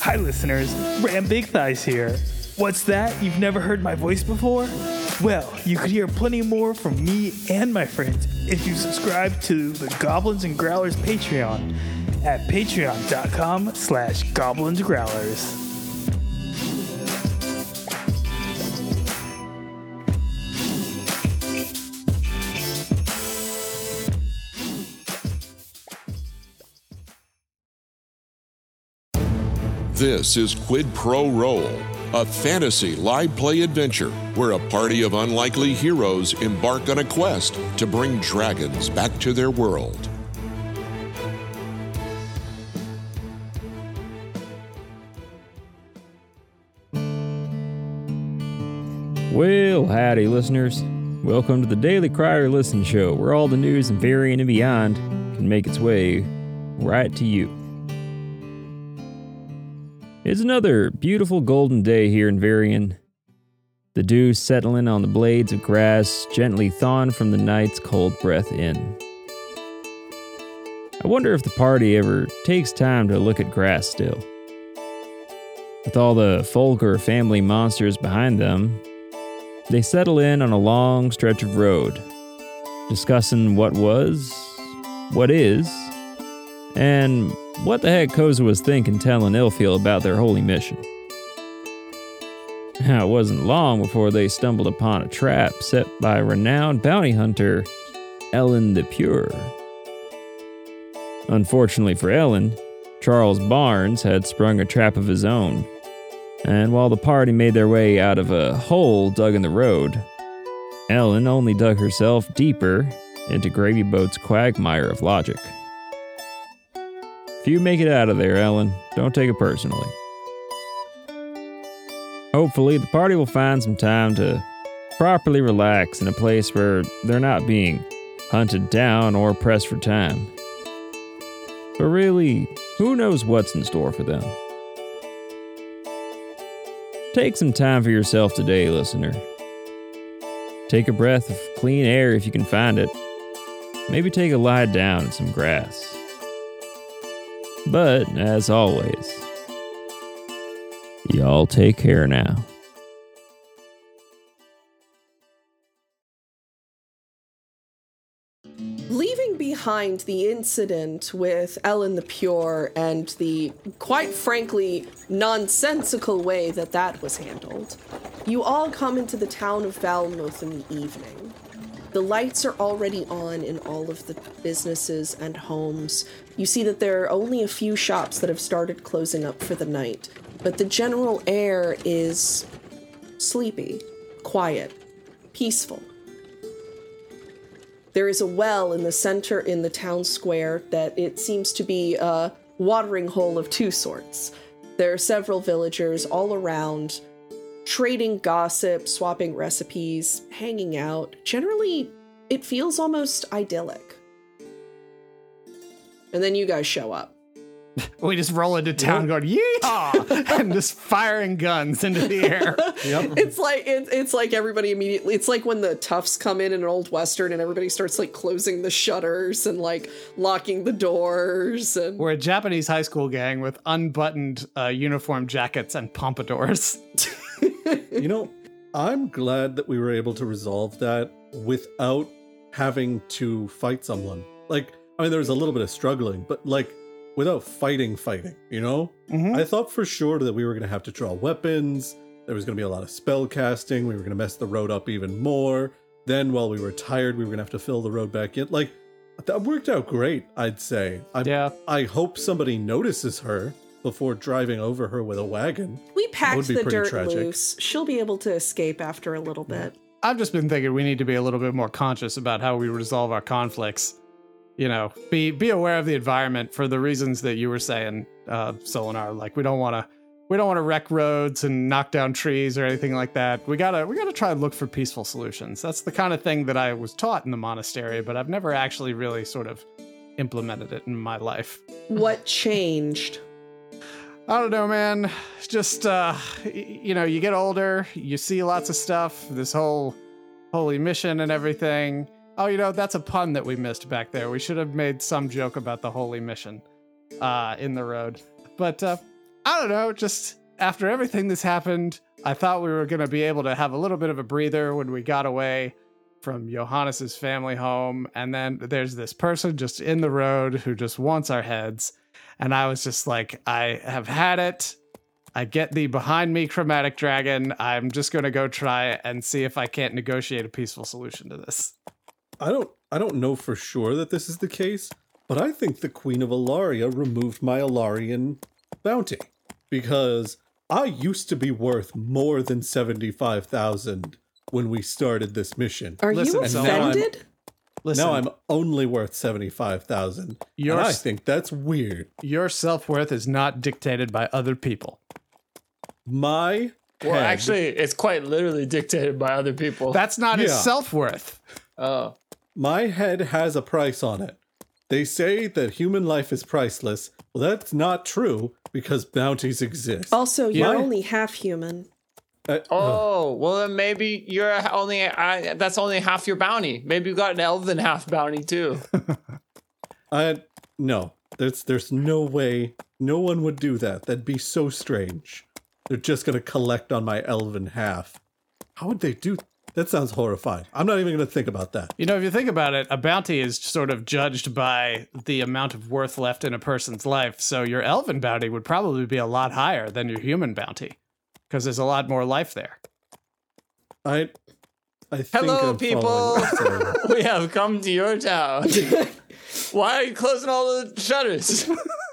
Hi listeners, Ram Big Thighs here. What's that? You've never heard my voice before? Well, you could hear plenty more from me and my friends if you subscribe to the Goblins and Growlers Patreon at patreon.com/goblinsgrowlers. This is Quid Pro Roll, a fantasy live play adventure where a party of unlikely heroes embark on a quest to bring dragons back to their world. Well, howdy, listeners. Welcome to the Daily Crier Listen Show, where all the news in Varian and beyond can make its way right to you. It's another beautiful golden day here in Varian. The dew settling on the blades of grass, gently thawing from the night's cold breath in. I wonder if the party ever takes time to look at grass still. With all the Folger family monsters behind them, they settle in on a long stretch of road, discussing what was, what is, and what the heck Koza was thinking telling Ilfil about their holy mission. Now, it wasn't long before they stumbled upon a trap set by renowned bounty hunter Ellen the Pure. Unfortunately for Ellen, Charles Barnes had sprung a trap of his own, and while the party made their way out of a hole dug in the road, Ellen only dug herself deeper into Gravy Boat's quagmire of logic. If you make it out of there, Ellen, don't take it personally. Hopefully, the party will find some time to properly relax in a place where they're not being hunted down or pressed for time. But really, who knows what's in store for them? Take some time for yourself today, listener. Take a breath of clean air if you can find it. Maybe take a lie down in some grass. But, as always, y'all take care now. Leaving behind the incident with Ellen the Pure and the, quite frankly, nonsensical way that was handled, you all come into the town of Valmuth in the evening. The lights are already on in all of the businesses and homes. You see that there are only a few shops that have started closing up for the night, but the general air is sleepy, quiet, peaceful. There is a well in the center in the town square that it seems to be a watering hole of two sorts. There are several villagers all around, trading gossip, swapping recipes, hanging out. Generally, it feels almost idyllic. And then you guys show up. We just roll into town going, yeehaw! And just firing guns into the air. Yep. It's like everybody immediately, it's like when the toughs come in an old Western and everybody starts like closing the shutters and like locking the doors. And we're a Japanese high school gang with unbuttoned uniform jackets and pompadours. You know, I'm glad that we were able to resolve that without having to fight someone. Like, I mean, there was a little bit of struggling, but like, without fighting, you know? Mm-hmm. I thought for sure that we were going to have to draw weapons, there was going to be a lot of spell casting, we were going to mess the road up even more. Then, while we were tired, we were going to have to fill the road back in. Like, that worked out great, I'd say. I hope somebody notices her before driving over her with a wagon. We packed the dirt loose. She'll be able to escape after a little bit. I've just been thinking we need to be a little bit more conscious about how we resolve our conflicts. You know, be aware of the environment for the reasons that you were saying, Solinar. Like, we don't want to wreck roads and knock down trees or anything like that. We gotta try and look for peaceful solutions. That's the kind of thing that I was taught in the monastery, but I've never actually really sort of implemented it in my life. What changed? I don't know, man. Just, you know, you get older, you see lots of stuff, this whole holy mission and everything. Oh, you know, that's a pun that we missed back there. We should have made some joke about the holy mission in the road. But I don't know, just after everything that's happened, I thought we were going to be able to have a little bit of a breather when we got away from Johannes's family home. And then there's this person just in the road who just wants our heads. And I was just like, I have had it. I get thee behind me, chromatic dragon. I'm just going to go try and see if I can't negotiate a peaceful solution to this. I don't know for sure that this is the case, but I think the Queen of Alaria removed my Alarian bounty because I used to be worth more than 75,000 when we started this mission. Are Listen, you so offended? Listen, Now I'm only worth 75,000. And I think that's weird. your self-worth is not dictated by other people. My Well, head, actually, it's quite literally dictated by other people. That's not his Yeah. self-worth. Oh. my head has a price on it. They say that human life is priceless. Well, that's not true because bounties exist. Also, you're My- only half human. Oh, well then maybe you're only that's only half your bounty. Maybe you got an elven half bounty too. No. There's no way. No one would do that. That'd be so strange. They're just gonna collect on my elven half. How would they do? That sounds horrifying. I'm not even gonna think about that. You know, if you think about it, a bounty is sort of judged by the amount of worth left in a person's life. So your elven bounty would probably be a lot higher than your human bounty because there's a lot more life there. I think Hello, I'm people. following what you're saying. We have come to your town. Why are you closing all the shutters?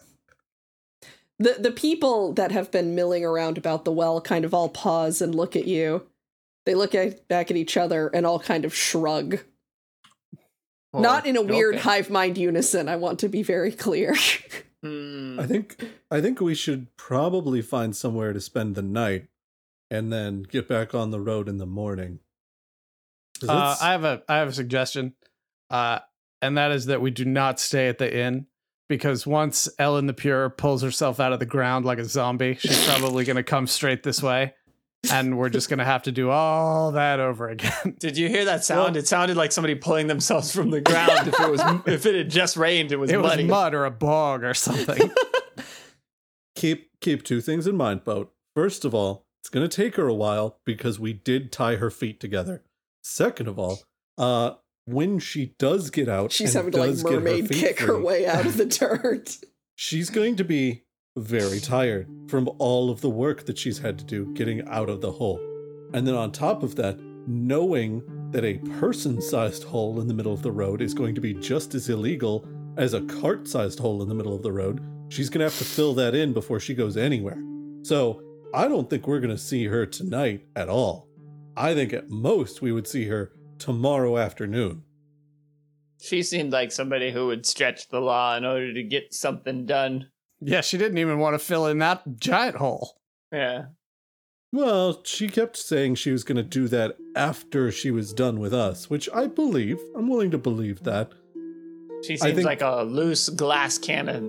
The people that have been milling around about the well kind of all pause and look at you. They look back at each other and all kind of shrug. Not in a weird okay. hive mind unison, I want to be very clear. Hmm. I think we should probably find somewhere to spend the night and then get back on the road in the morning. 'Cause it's- I have a suggestion, and that is that we do not stay at the inn because once Ellen the Pure pulls herself out of the ground like a zombie, she's probably going to come straight this way, and we're just going to have to do all that over again. Did you hear that sound? Well- It sounded like somebody pulling themselves from the ground. If it had just rained, it was It was muddy. mud or a bog or something. keep two things in mind, Boat. First of all, it's going to take her a while because we did tie her feet together. Second of all, when she does get out, She's and having to like does get her mermaid feet kick her free, way out of the dirt. she's going to be very tired from all of the work that she's had to do getting out of the hole. And then on top of that, knowing that a person-sized hole in the middle of the road is going to be just as illegal as a cart-sized hole in the middle of the road, she's going to have to fill that in before she goes anywhere. So I don't think we're going to see her tonight at all. I think at most we would see her tomorrow afternoon. She seemed like somebody who would stretch the law in order to get something done. Yeah, she didn't even want to fill in that giant hole. Yeah. Well, she kept saying she was going to do that after she was done with us, which I believe. I'm willing to believe that. She I seems think- like a loose glass cannon.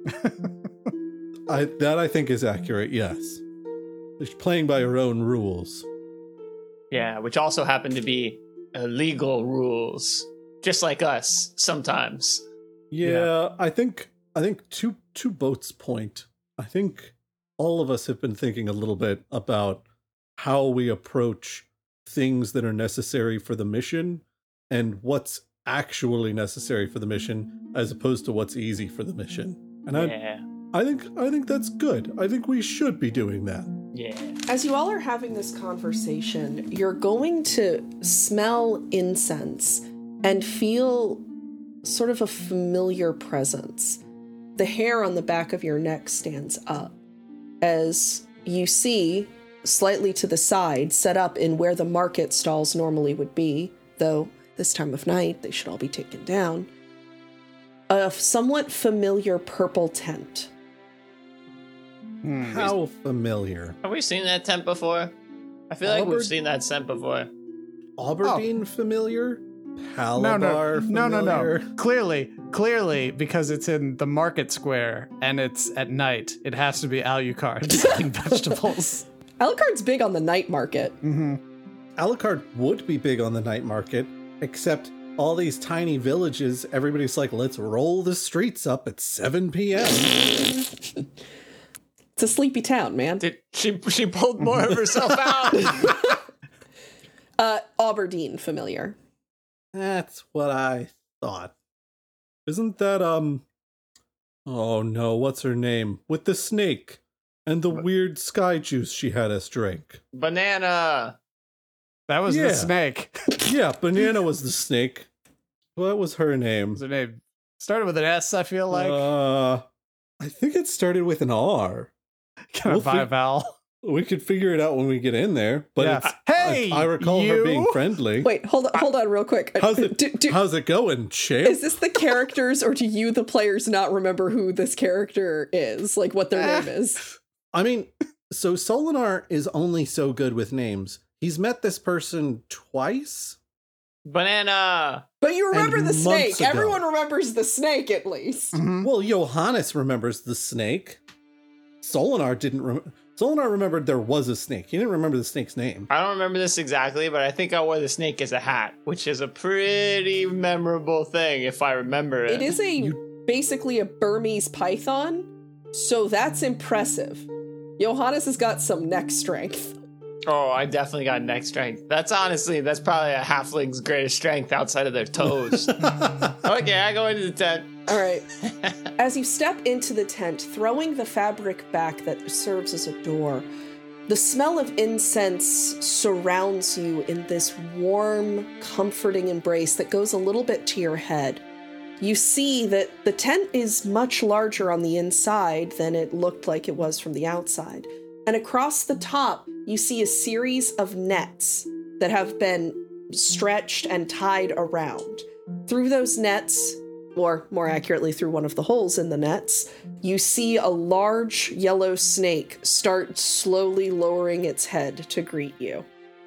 I think is accurate, yes. She's playing by her own rules. Yeah, which also happen to be illegal rules. Just like us, sometimes. Yeah, I think to Boat's point, I think all of us have been thinking a little bit about how we approach things that are necessary for the mission and what's actually necessary for the mission as opposed to what's easy for the mission. And Yeah. I think that's good. I think we should be doing that. Yeah. As you all are having this conversation, you're going to smell incense and feel sort of a familiar presence. The hair on the back of your neck stands up as you see, slightly to the side, set up in where the market stalls normally would be, though this time of night they should all be taken down, a somewhat familiar purple tent. How familiar. Have we seen that tent before? I feel like we've Albert? seen that tent before. Aberdeen familiar? No. Palabar familiar? Clearly, because it's in the market square and it's at night, it has to be Alucard selling vegetables. Alucard's big on the night market. Alucard would be big on the night market, except all these tiny villages, everybody's like, let's roll the streets up at 7 p.m. It's a sleepy town, man. She pulled more of herself out. Aberdeen, familiar. That's what I thought. Isn't that, oh no, what's her name? With the snake and the weird sky juice she had us drink. Banana. That was the snake. Yeah, Banana was the snake. What was her name? What's her name? Started with an S, I feel like. I think it started with an R. Kind of vowel. We could figure it out when we get in there. But Yeah. Hey, I recall her being friendly. Wait, hold on real quick. How's it going, champ? Is this the characters, or do you, the players, not remember who this character is? Like, what their name is? I mean, so Solinar is only so good with names. He's met this person twice. Banana. But you remember And the snake. months ago. Everyone remembers the snake, at least. Well, Johannes remembers the snake. Solinar didn't remember. Solinar remembered there was a snake. He didn't remember the snake's name. I don't remember this exactly, but I think I wore the snake as a hat, which is a pretty memorable thing if I remember it. It is basically a Burmese python, so that's impressive. Johannes has got some neck strength. Oh, I definitely got neck strength. That's probably a halfling's greatest strength outside of their toes. Okay, I go into the tent. All right. As you step into the tent, throwing the fabric back that serves as a door, the smell of incense surrounds you in this warm, comforting embrace that goes a little bit to your head. You see that the tent is much larger on the inside than it looked like it was from the outside. And across the top, you see a series of nets that have been stretched and tied around. Through those nets, or more accurately through one of the holes in the nets, you see a large yellow snake start slowly lowering its head to greet you.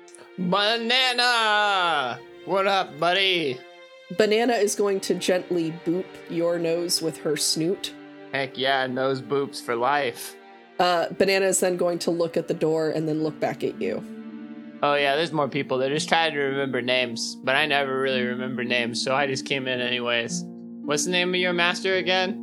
Banana! What up, buddy? Banana is going to gently boop your nose with her snoot. Heck yeah, nose boops for life. Banana is then going to look at the door and then look back at you. Oh yeah, there's more people. They're just trying to remember names, but I never really remember names, so I just came in anyways. What's the name of your master again?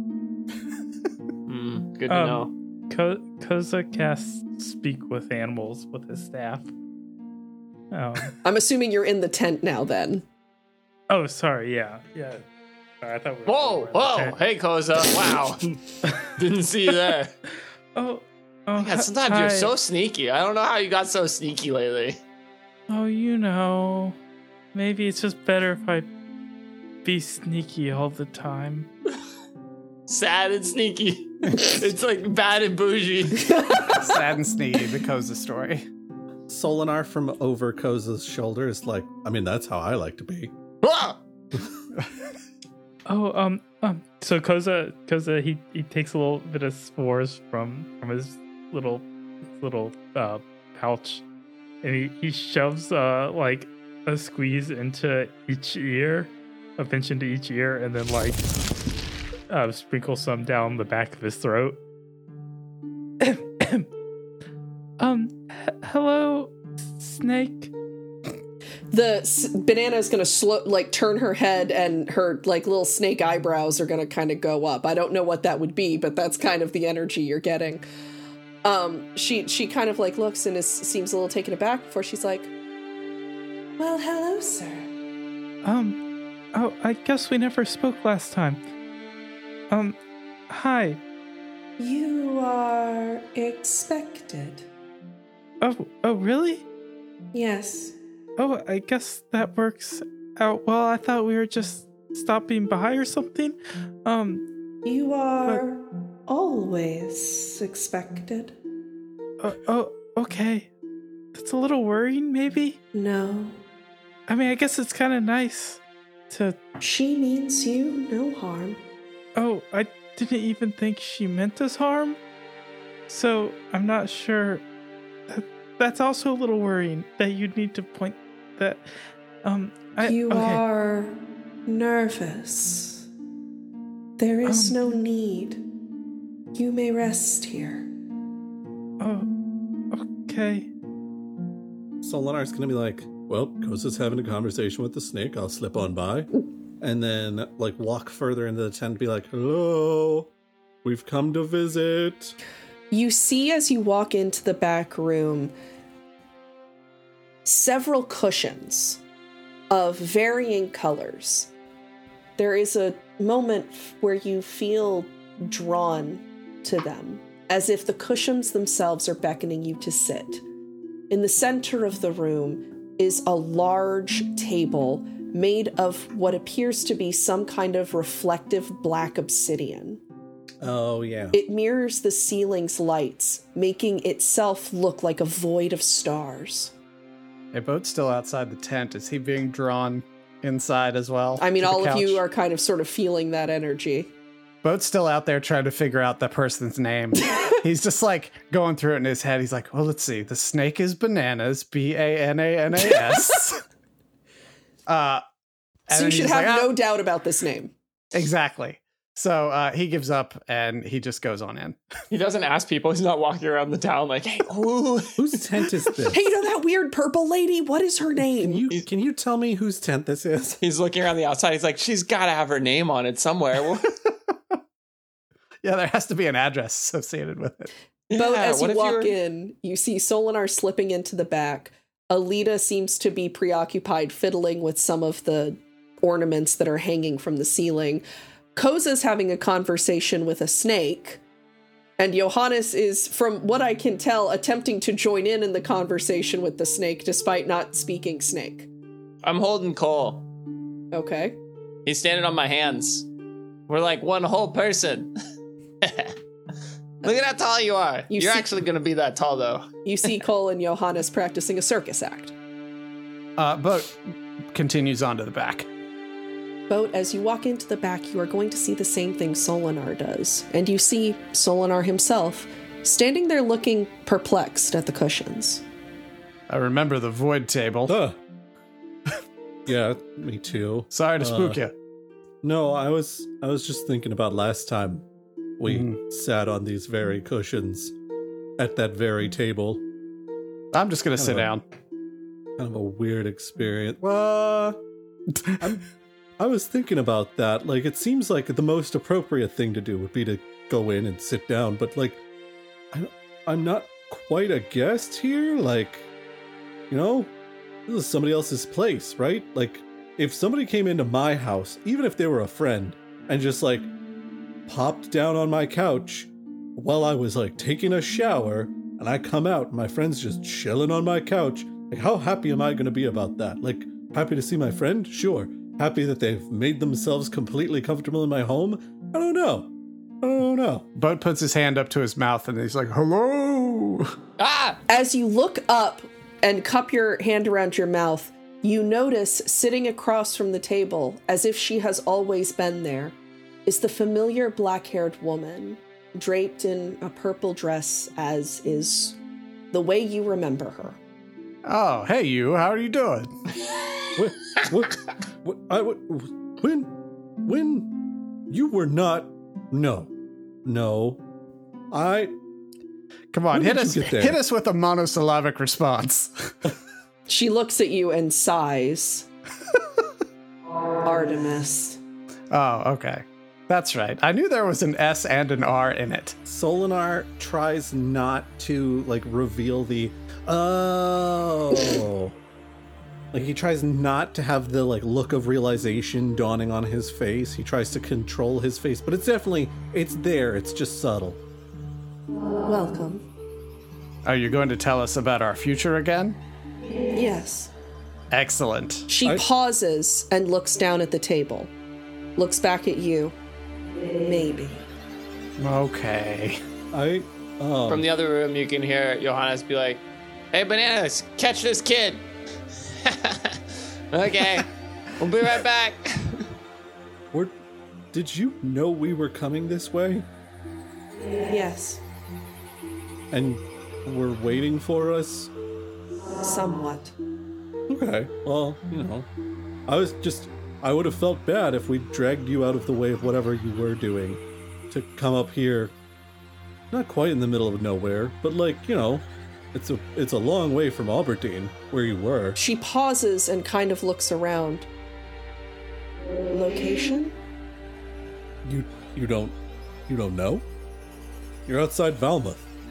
Good to know. Koza casts speak with animals with his staff. Oh. I'm assuming you're in the tent now then. Oh, sorry. Yeah. Sorry, I thought we were Whoa! Hey, Koza! Wow, didn't see you there. Oh, God, sometimes hi. you're so sneaky. I don't know how you got so sneaky lately. Oh, maybe it's just better if I be sneaky all the time. Sad and sneaky. It's like bad and bougie. Sad and sneaky, the Koza story. Solinar from over Koza's shoulder is like, I mean, that's how I like to be. Ah! Oh, so Koza, he takes a little bit of spores from his little pouch, and he shoves like a squeeze into each ear, a pinch into each ear, and then like sprinkles some down the back of his throat. Hello, snake. Banana is going to turn her head, and her like little snake eyebrows are going to kind of go up. I don't know what that would be, but that's kind of the energy you're getting. She kind of like looks and seems a little taken aback before she's like, "Well, hello, sir." Oh, I guess we never spoke last time. Hi. You are expected. Oh, really? Yes. Oh, I guess that works out well. I thought we were just stopping by or something. You are always expected. Okay. That's a little worrying, maybe? No. I mean, I guess it's kind of nice to... She means you no harm. Oh, I didn't even think she meant us harm. So, I'm not sure. That's also a little worrying that you'd need to point that... You okay. are nervous. There is no need. You may rest here. Oh, okay. Solinar's gonna be like, well, Koza's having a conversation with the snake. I'll slip on by. And then, like, walk further into the tent and be like, hello, we've come to visit. You see as you walk into the back room several cushions of varying colors. There is a moment where you feel drawn to them, as if the cushions themselves are beckoning you to sit. In the center of the room is a large table made of what appears to be some kind of reflective black obsidian. Oh, yeah. It mirrors the ceiling's lights, making itself look like a void of stars. Hey, Boat's still outside the tent. Is he being drawn inside as well? I mean, to the all of you couch? are kind of sort of feeling that energy. Boat's still out there trying to figure out that person's name. He's just like going through it in his head. He's like, well, let's see. The snake is Bananas, Bananas. So you should have no doubt about this name. Exactly. So he gives up and he just goes on in. He doesn't ask people. He's not walking around the town like, hey, ooh. Whose tent is this? Hey, you know that weird purple lady? What is her name? Can you tell me whose tent this is? He's looking around the outside. He's like, she's got to have her name on it somewhere. Yeah, there has to be an address associated with it. Boat, Yeah, as what you if walk you're- in, you see Solinar slipping into the back. Alita seems to be preoccupied fiddling with some of the ornaments that are hanging from the ceiling. Koza's having a conversation with a snake. And Johannes is, from what I can tell, attempting to join in the conversation with the snake despite not speaking snake. I'm holding Cole. Okay. He's standing on my hands. We're like one whole person. Look at how tall you are. You You're see- actually going to be that tall, though. You see Cole and Johannes practicing a circus act. Boat continues on to the back. Boat, as you walk into the back, you are going to see the same thing Solinar does. And you see Solinar himself standing there looking perplexed at the cushions. I remember the void table. Yeah, me too. Sorry to spook you. No, I was just thinking about last time we sat on these very cushions at that very table. I'm just going to sit Hello. down. Kind of a weird experience. I was thinking about that. Like, it seems like the most appropriate thing to do would be to go in and sit down, but like, I'm not quite a guest here. Like, you know, this is somebody else's place, right? Like, if somebody came into my house, even if they were a friend, and just like popped down on my couch while I was like taking a shower, and I come out, and my friend's just chilling on my couch, like, how happy am I going to be about that? Like, happy to see my friend? Sure. Happy that they've made themselves completely comfortable in my home? I don't know. Boat puts his hand up to his mouth and he's like, hello. Ah! As you look up and cup your hand around your mouth, you notice sitting across from the table, as if she has always been there, is the familiar black-haired woman, draped in a purple dress, as is the way you remember her. Oh, hey you, how are you doing? When you were not, no, Come on, When hit did us you get there? hit us with a monosyllabic response. She looks at you and sighs. Artemis. Oh, okay. That's right. I knew there was an S and an R in it. Solinar tries not to like reveal the like he tries not to have the like look of realization dawning on his face. He tries to control his face, but it's there, it's just subtle. Welcome. Are you going to tell us about our future again? Yes. Excellent. She pauses and looks down at the table. Looks back at you. Maybe. Okay. From the other room, you can hear Johannes be like, hey, Bananas, catch this kid. Okay, we'll be right back. Did you know we were coming this way? Yes. And were waiting for us? Somewhat. Okay, well, you know, I would have felt bad if we dragged you out of the way of whatever you were doing to come up here, not quite in the middle of nowhere, but like, you know, it's a long way from Albertine, where you were. She pauses and kind of looks around. Location? You don't know? You're outside Valmouth.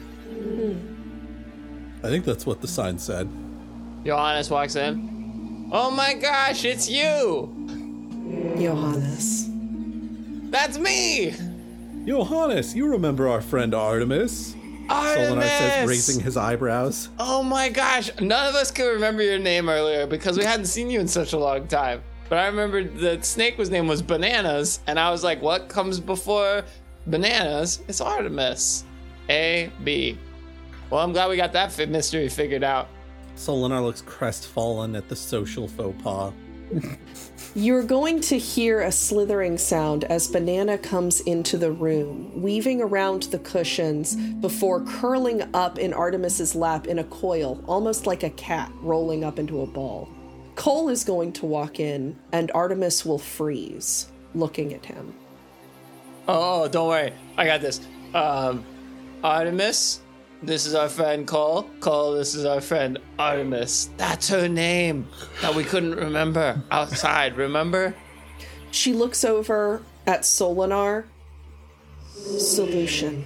I think that's what the sign said. Johannes walks in. Oh my gosh, it's you! Johannes. That's me! Johannes, you remember our friend Artemis? Solinar says, Artemis! raising his eyebrows. Oh my gosh, none of us could remember your name earlier because we hadn't seen you in such a long time. But I remember the snake's name was Bananas, and I was like, what comes before Bananas? It's Artemis. A-B. Well, I'm glad we got that mystery figured out. Solinar looks crestfallen at the social faux pas. You're going to hear a slithering sound as Banana comes into the room, weaving around the cushions before curling up in Artemis's lap in a coil, almost like a cat rolling up into a ball. Cole is going to walk in, and Artemis will freeze, looking at him. Oh, don't worry. I got this. Artemis, this is our friend Cole. Cole, this is our friend Artemis. That's her name that we couldn't remember outside, remember? She looks over at Solinar. Solution.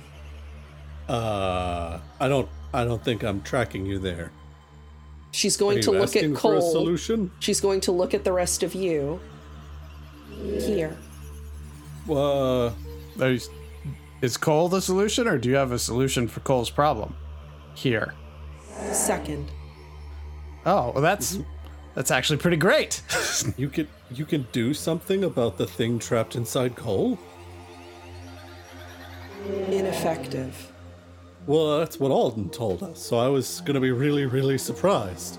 I don't think I'm tracking you there. She's going Are to you look asking at for a Cole. solution? She's going to look at the rest of you. Here. Is Cole the solution, or do you have a solution for Cole's problem? Here. Second. Oh, well, that's actually pretty great. You can do something about the thing trapped inside Cole? Ineffective. Well, that's what Alden told us, so I was gonna be really, really surprised.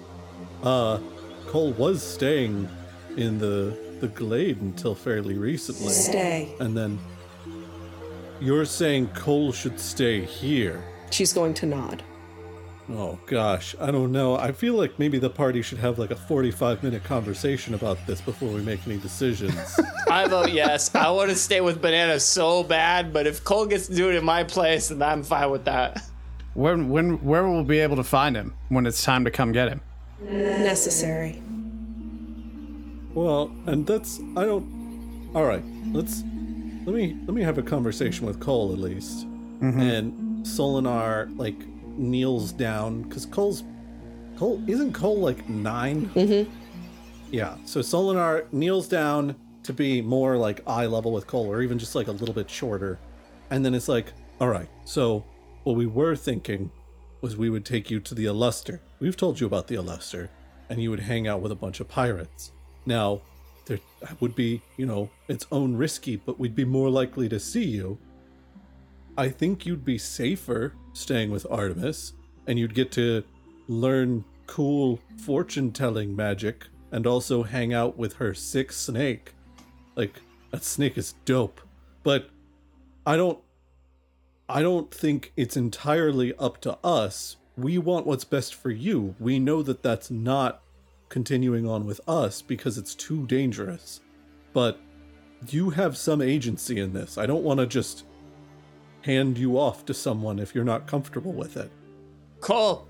Cole was staying in the glade until fairly recently. Stay. And then you're saying Cole should stay here. She's going to nod. Oh gosh, I don't know. I feel like maybe the party should have like a 45-minute conversation about this before we make any decisions. I vote yes. I want to stay with Banana so bad, but if Cole gets to do it in my place, then I'm fine with that. Where will we be able to find him when it's time to come get him? Necessary. Well, and all right, let me have a conversation with Cole at least. Mm-hmm. And Solinar like kneels down because isn't Cole like 9? Mm-hmm. Yeah, so Solinar kneels down to be more like eye level with Cole, or even just like a little bit shorter. And then it's like, all right, so what we were thinking was we would take you to the Illuster. We've told you about the Illuster, and you would hang out with a bunch of pirates. Now, there would be, its own risky, but we'd be more likely to see you. I think you'd be safer staying with Artemis, and you'd get to learn cool fortune-telling magic, and also hang out with her sick snake. Like, that snake is dope. But I don't think it's entirely up to us. We want what's best for you. We know that that's not continuing on with us because it's too dangerous. But you have some agency in this. I don't want to just hand you off to someone if you're not comfortable with it. Cole.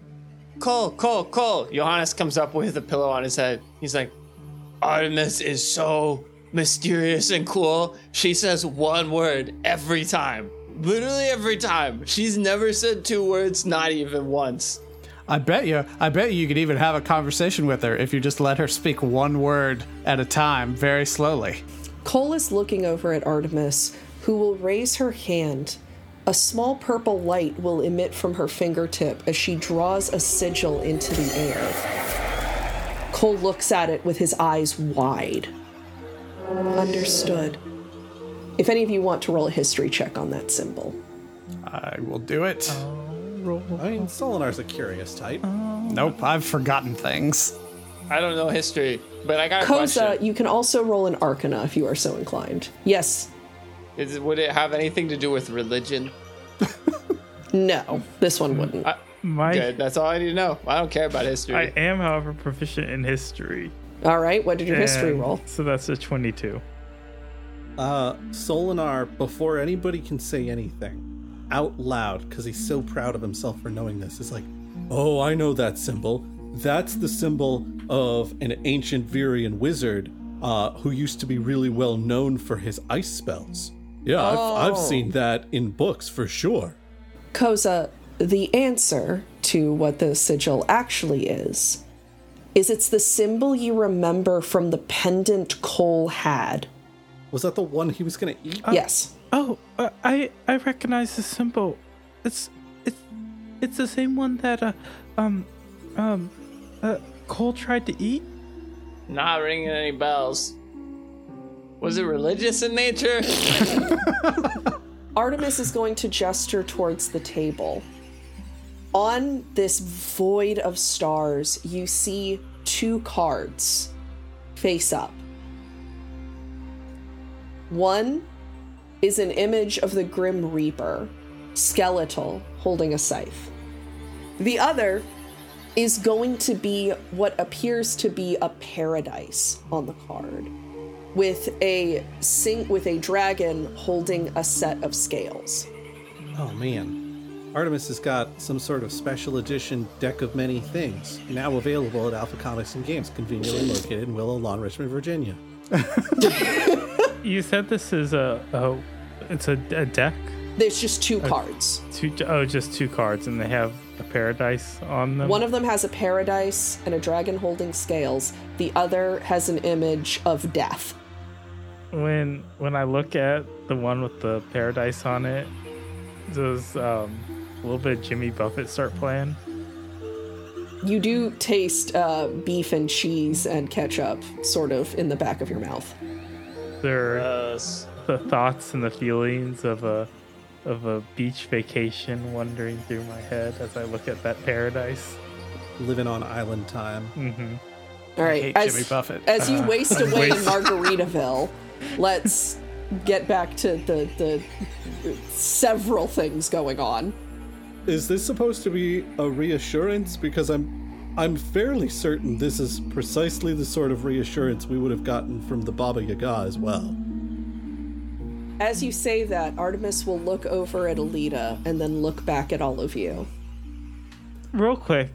Johannes comes up with a pillow on his head. He's like, Artemis is so mysterious and cool. She says one word every time. Literally every time. She's never said 2 words, not even once. I bet you could even have a conversation with her if you just let her speak one word at a time, very slowly. Cole is looking over at Artemis, who will raise her hand. A small purple light will emit from her fingertip as she draws a sigil into the air. Cole looks at it with his eyes wide. Understood. If any of you want to roll a history check on that symbol. I will do it. I mean, Solinar's a curious type. Nope, I've forgotten things. I don't know history, but I got a Koza, question. you can also roll an Arcana if you are so inclined. Yes. Would it have anything to do with religion? No, this one wouldn't. Good, that's all I need to know. I don't care about history. I am, however, proficient in history. All right, what did your history And roll? So that's a 22. Solinar, before anybody can say anything out loud, because he's so proud of himself for knowing this, is like, oh, I know that symbol. That's the symbol of an ancient Virian wizard who used to be really well known for his ice spells. Yeah, I've seen that in books for sure. Koza, The answer to what the sigil actually is it's the symbol you remember from the pendant Cole had. Was that the one he was going to eat? Yes. Oh, I recognize the symbol. It's the same one that Cole tried to eat. Not ringing any bells. Was it religious in nature? Artemis is going to gesture towards the table. On this void of stars, you see 2 cards face up. One is an image of the Grim Reaper, skeletal, holding a scythe. The other is going to be what appears to be a paradise on the card, with a dragon holding a set of scales. Oh, man. Artemis has got some sort of special edition deck of many things, now available at Alpha Comics and Games, conveniently located in Willow Lawn, Richmond, Virginia. You said this is a deck? There's just 2 cards. Just 2 cards, and they have a paradise on them? One of them has a paradise and a dragon holding scales. The other has an image of death. When I look at the one with the paradise on it, does a little bit of Jimmy Buffett start playing? You do taste beef and cheese and ketchup sort of in the back of your mouth. There the thoughts and the feelings of a beach vacation wandering through my head as I look at that paradise. Living on island time. Mm-hmm. All right, Jimmy Buffett. As you waste away in Margaritaville, let's get back to the several things going on. Is this supposed to be a reassurance? Because I'm fairly certain this is precisely the sort of reassurance we would have gotten from the Baba Yaga as well. As you say that, Artemis will look over at Alita and then look back at all of you. Real quick,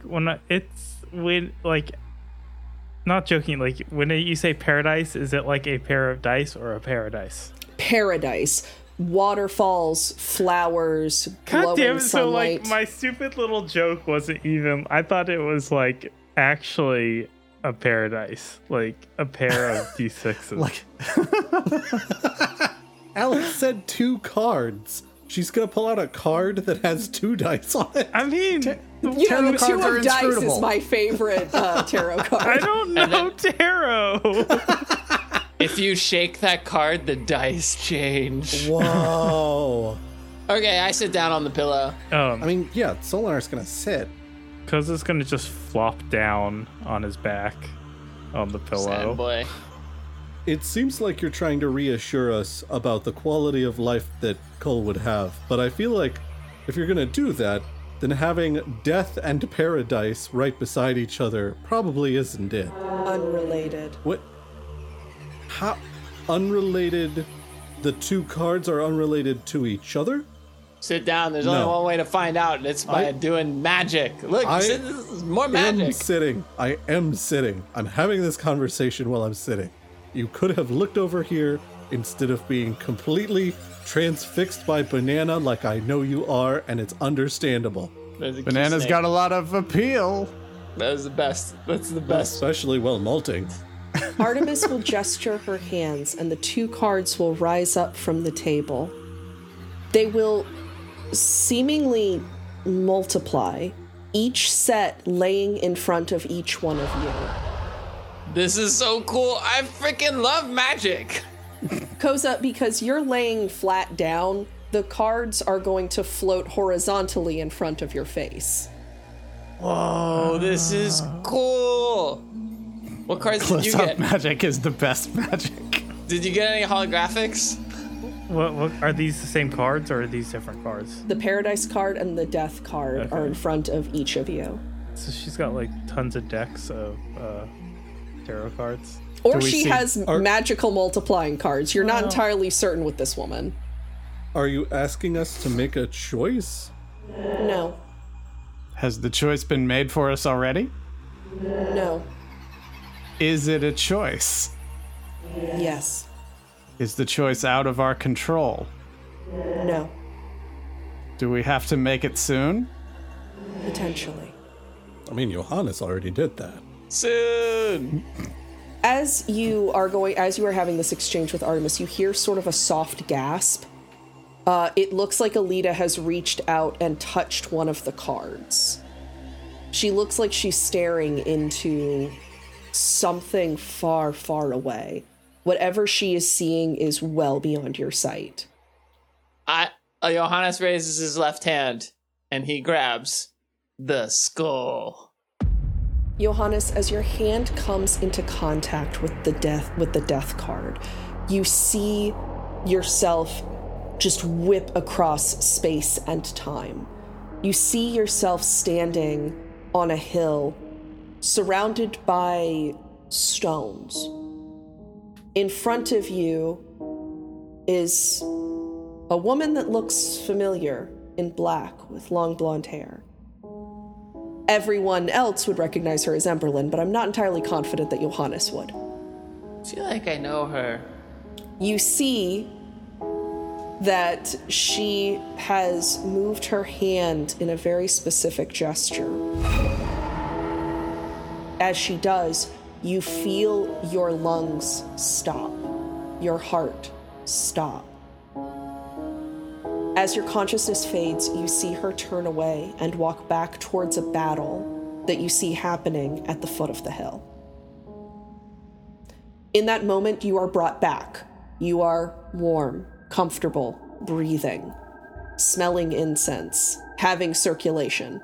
not joking, like when you say paradise, is it like a pair of dice or a paradise? Paradise. Waterfalls, flowers, God glowing damn it, sunlight. so like my stupid little joke wasn't even, I thought it was like actually a paradise, like a pair of D6s. Like Alex said 2 cards. She's gonna pull out a card that has 2 dice on it. I mean, Tarot 2 cards are of dice inscrutable. is my favorite tarot card. I don't know tarot. If you shake that card, the dice change. Whoa. Okay, I sit down on the pillow. I mean, yeah, Solinar's gonna sit. Cause it's gonna just flop down on his back on the pillow. Sad boy. It seems like you're trying to reassure us about the quality of life that Cole would have, but I feel like if you're gonna do that, then having death and paradise right beside each other probably isn't it. Unrelated. What? How? Unrelated? The 2 cards are unrelated to each other? Sit down. There's only one way to find out, and it's by doing magic. Look, this is more magic. I am sitting. I'm having this conversation while I'm sitting. You could have looked over here instead of being completely transfixed by Banana like I know you are, and it's understandable. Banana's got a lot of appeal. That is the best. That's the best. Especially while malting. Artemis will gesture her hands, and the 2 cards will rise up from the table. They will seemingly multiply, each set laying in front of each one of you. This is so cool. I freaking love magic. Koza, because you're laying flat down, the cards are going to float horizontally in front of your face. Whoa, this is cool. What cards did you Close-up get? magic is the best magic. Did you get any holographics? What are these the same cards or are these different cards? The Paradise card and the Death card are in front of each of you. So she's got like tons of decks of tarot cards. Or Do we she see- has magical multiplying cards. You're not entirely certain with this woman. Are you asking us to make a choice? No. Has the choice been made for us already? No. Is it a choice? Yes. Is the choice out of our control? No. Do we have to make it soon? Potentially. I mean, Johannes already did that. Soon. As you are having this exchange with Artemis, you hear sort of a soft gasp. It looks like Alita has reached out and touched one of the cards. She looks like she's staring into something far, far away. Whatever she is seeing is well beyond your sight. Johannes raises his left hand and he grabs the skull. Johannes, as your hand comes into contact with the death card, you see yourself just whip across space and time. You see yourself standing on a hill surrounded by stones. In front of you is a woman that looks familiar in black with long blonde hair. Everyone else would recognize her as Emberlyn, but I'm not entirely confident that Johannes would. I feel like I know her. You see that she has moved her hand in a very specific gesture. As she does, you feel your lungs stop, your heart stop. As your consciousness fades, you see her turn away and walk back towards a battle that you see happening at the foot of the hill. In that moment, you are brought back. You are warm, comfortable, breathing, smelling incense, having circulation.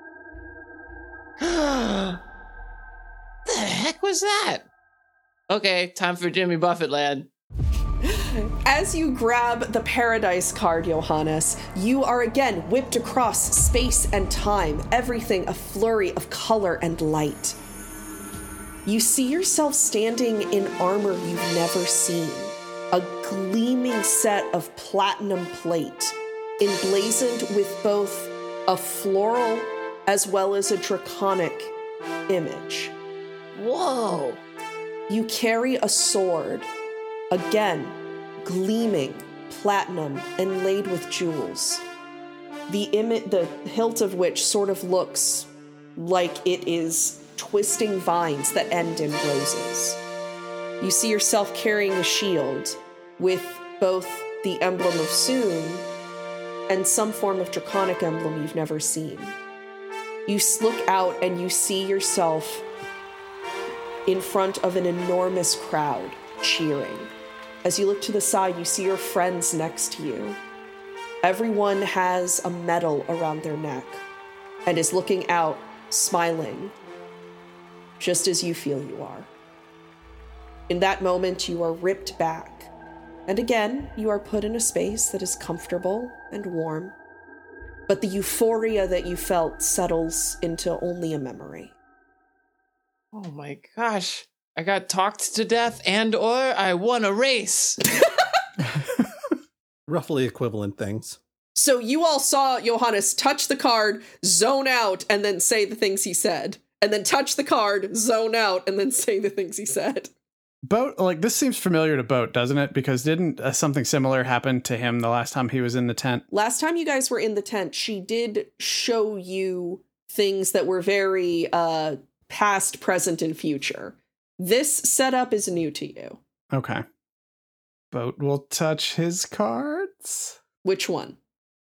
The heck was that? Okay, time for Jimmy Buffett land. As you grab the Paradise card, Johannes, you are again whipped across space and time, everything a flurry of color and light. You see yourself standing in armor you've never seen, a gleaming set of platinum plate, emblazoned with both a floral as well as a draconic image. Whoa! You carry a sword, again, gleaming, platinum, and laid with jewels. The hilt of which sort of looks like it is twisting vines that end in roses. You see yourself carrying a shield with both the emblem of Soon and some form of draconic emblem you've never seen. You look out and you see yourself in front of an enormous crowd cheering. As you look to the side, you see your friends next to you. Everyone has a medal around their neck and is looking out, smiling, just as you feel you are. In that moment, you are ripped back, and again, you are put in a space that is comfortable and warm, but the euphoria that you felt settles into only a memory. Oh my gosh. I got talked to death or I won a race. Roughly equivalent things. So you all saw Johannes touch the card, zone out, and then say the things he said. And then touch the card, zone out, and then say the things he said. Boat, like, this seems familiar to Boat, doesn't it? Because didn't something similar happen to him the last time he was in the tent? Last time you guys were in the tent, she did show you things that were very past, present, and future. This setup is new to you. Okay. Boat will touch his cards. Which one?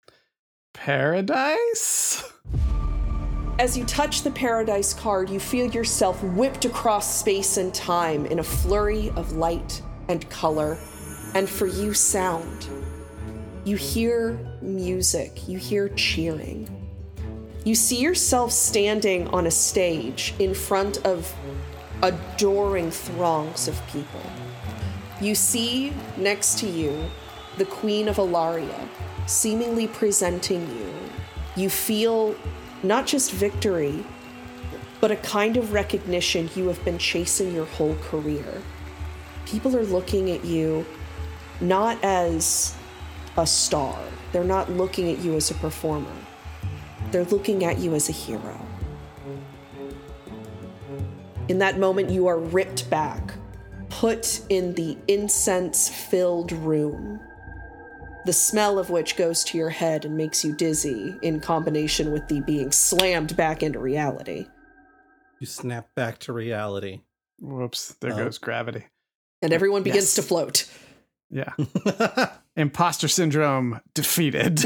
Paradise? As you touch the Paradise card, you feel yourself whipped across space and time in a flurry of light and color, and for you, sound. You hear music, you hear cheering. You see yourself standing on a stage in front of adoring throngs of people. You see next to you the Queen of Alaria, seemingly presenting you. You feel not just victory, but a kind of recognition you have been chasing your whole career. People are looking at you not as a star. They're not looking at you as a performer. They're looking at you as a hero. In that moment, you are ripped back, put in the incense-filled room. the smell of which goes to your head and makes you dizzy in combination with the being slammed back into reality. You snap back to reality. Whoops, there goes gravity. And everyone begins to float. Yeah. Imposter syndrome defeated.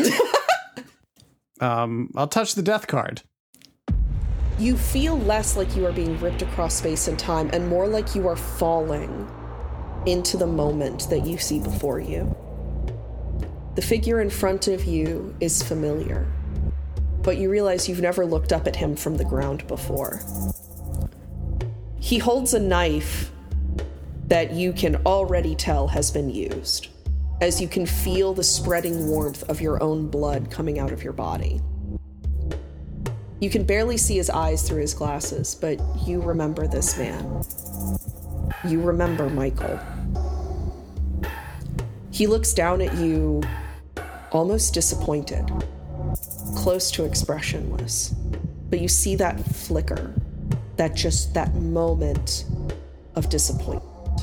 I'll touch the death card. You feel less like you are being ripped across space and time and more like you are falling into the moment that you see before you. The figure in front of you is familiar, but you realize you've never looked up at him from the ground before. He holds a knife that you can already tell has been used, as you can feel the spreading warmth of your own blood coming out of your body. You can barely see his eyes through his glasses, but you remember this man. You remember Michael. He looks down at you, almost disappointed, close to expressionless. But you see that flicker, that moment of disappointment.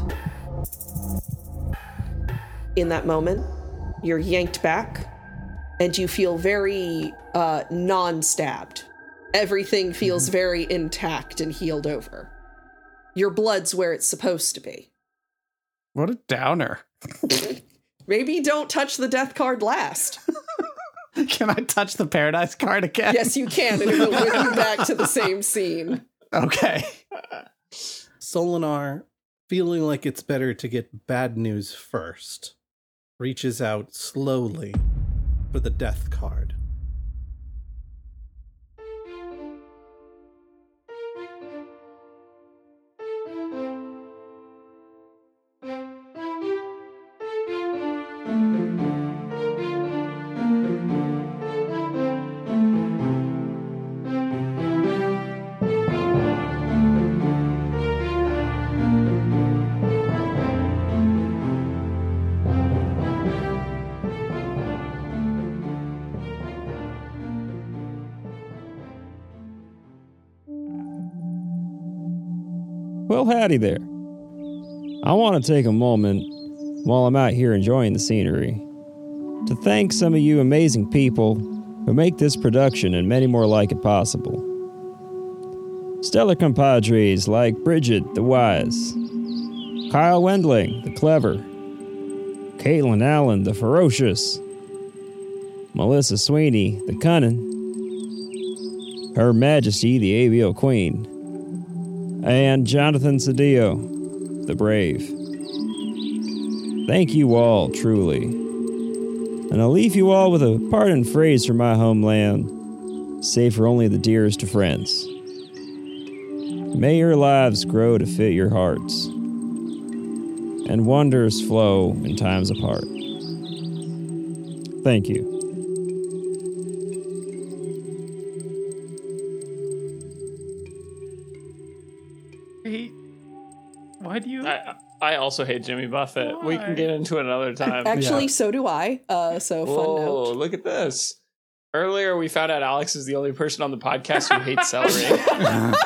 In that moment, you're yanked back, and you feel very non-stabbed. Everything feels very intact and healed over. Your blood's where it's supposed to be. What a downer. Maybe don't touch the death card last. Can I touch the paradise card again? Yes, you can, and it will bring you back to the same scene. Okay. Solinar, feeling like it's better to get bad news first, reaches out slowly for the death card. Well, howdy there. I want to take a moment while I'm out here enjoying the scenery to thank some of you amazing people who make this production and many more like it possible. Stellar compadres like Bridget the Wise, Kyle Wendling the Clever, Caitlin Allen the Ferocious, Melissa Sweeney the Cunning, Her Majesty the ABO Queen, and Jonathan Cedillo, the Brave. Thank you all, truly. And I'll leave you all with a parting phrase from my homeland, save for only the dearest of friends. May your lives grow to fit your hearts, and wonders flow in times apart. Thank you. Why do you? I also hate Jimmy Buffett. Why? We can get into it another time. Actually, so do I. So fun Whoa, note. look at this. Earlier, we found out Alex is the only person on the podcast who hates celery.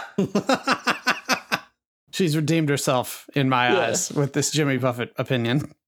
She's redeemed herself in my eyes with this Jimmy Buffett opinion.